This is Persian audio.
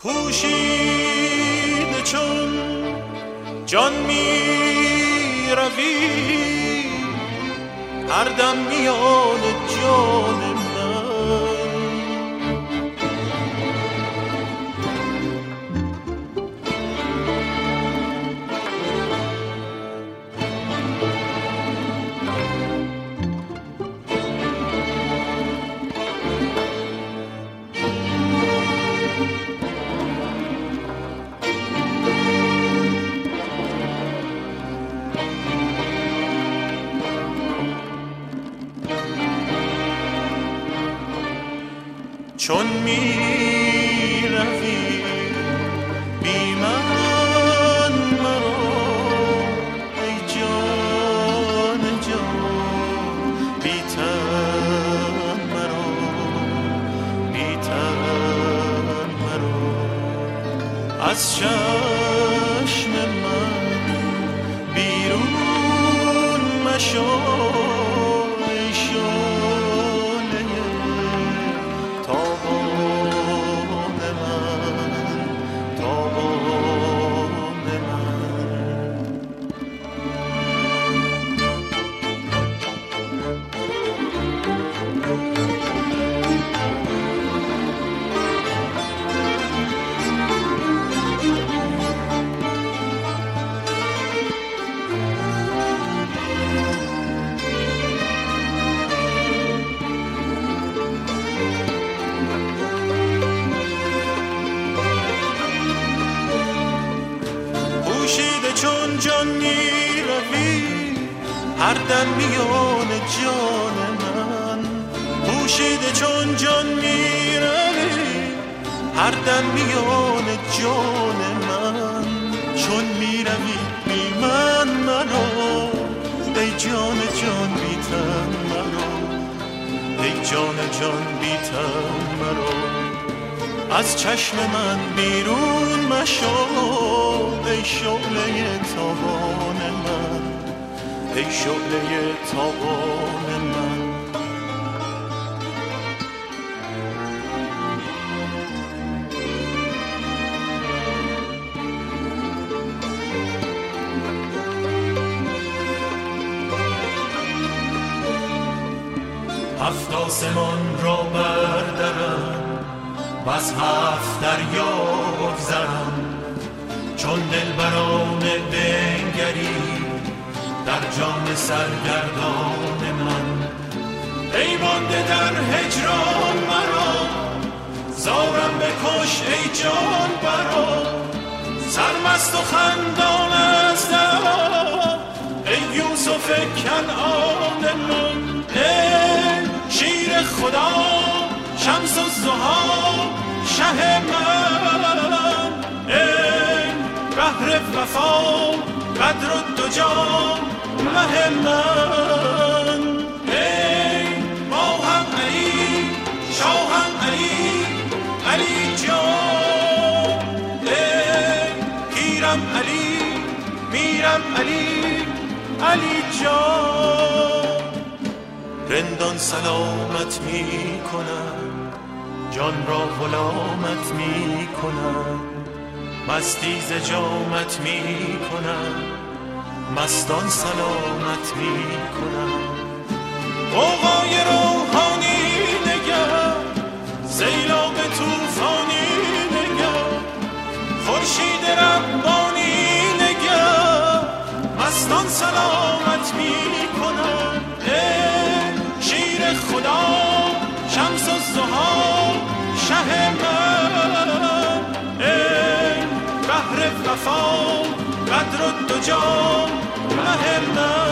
پوشیده چون جان می روی هر دم میان جان من. چون می روی بی من مرا ای جان جان، بی تن مرا بی تن مرا از چشم من بیرون مشو ای شعله تابان من تابان من. پوشیده چون جان می روی هر دم میان جان من. پوشیده چون جان می روی هر دم میان جان من. چون می روی بی من مرا ای جان جان بی تن مرا ای جان جان بی تن مرا از چشم من بیرون مشو ای شعله تابان من ای شعله تابان من. هفت آسمان را بردرم و از هفت دریا بگذرم چون دلبران بنگری در جان سرگردان من. ای مانده در هجران مرا زارم بکش ای جان برا سرمست و خندان از دم ای یوسف کنعان من. ای شیر خدا شمس الضحی شه من. ای بحر وفا بدر الدجا مه من. ای ماهم علی شاهم علی علی جان. ای پیرم علی میرم علی علی جان. رندان سلامت می کنم جان را غلامت می کنم مستی ز جامت می کنم مستان سلامت می کنم. غوغای روحانی نگر سیلاب طوفانی نگر خورشید ربانی نگر مستان سلامت می کنم. شیر خدا شمس الضحی شه من. ای بحر وفا بدر الدجا مه من.